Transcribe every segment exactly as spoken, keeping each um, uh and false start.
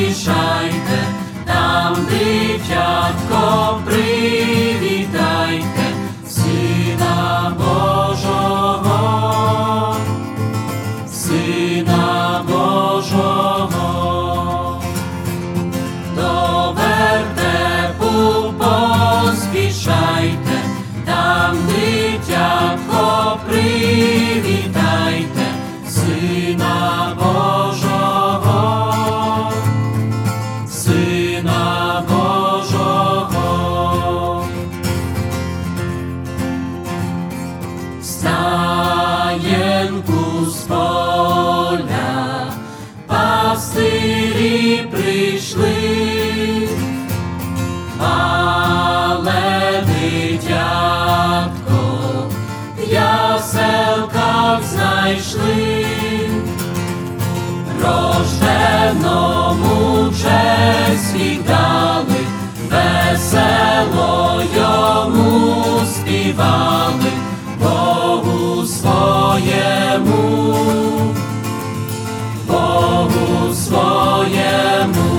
поспішайте, там дитятко привітайте, Сина Божого, Сина Божого. До вертепу поспішайте, там дитятко привітайте, Сина Божого, Сина Божого. Стаєнку з поля пастирі прийшли, мале дитятко в яселках знайшли, рожденому честь віддали, весело йому співали, Богу своєму, Богу своєму.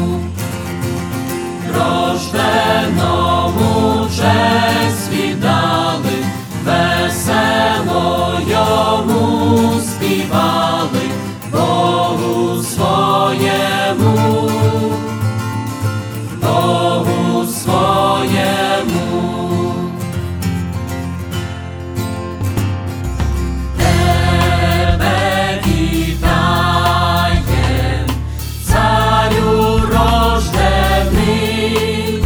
Рожденому честь віддали, весело йому співали, Богу своєму, Богу своєму. Тебе вітаєм, царю рождений,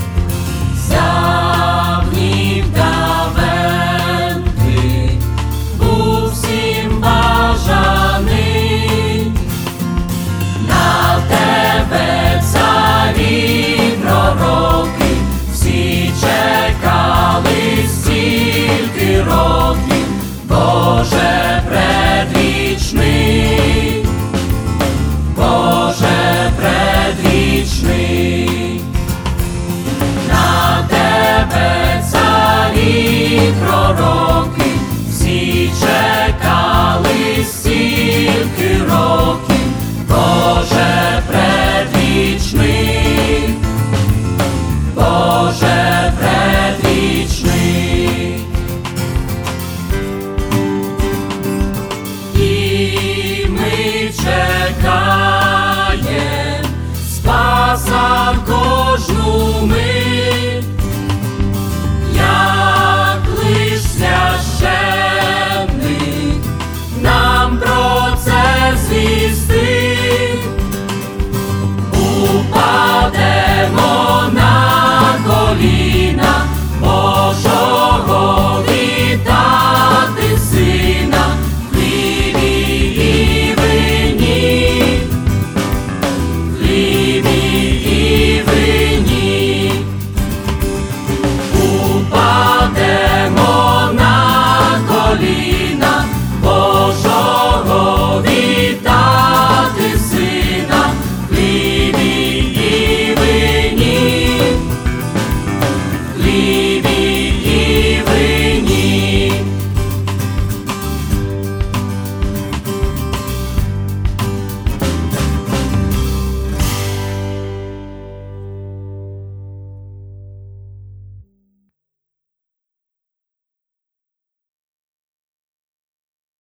за днів давенних був всім бажаний. На тебе, царі пророки, всі чекали стільки років, Боже предвічний, Боже предвічний. На тебе, царі пророки, всі чекали стільки років, Боже предвічний, Боже предвічний. І ми чекаєм Спаса в кожну мить, як лиш священник нам про це звістить. Упадемо на коліна, Божа